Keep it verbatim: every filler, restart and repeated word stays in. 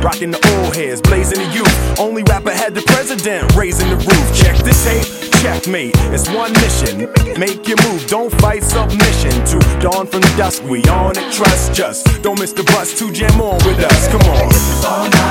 rocking the old heads, blazing the youth. Only rapper had the president raising the roof. Check this tape, checkmate. It's one mission, make your move, don't fight submission. To dawn from the dusk, we on it, trust just. Don't miss the bus to jam on with us, come on.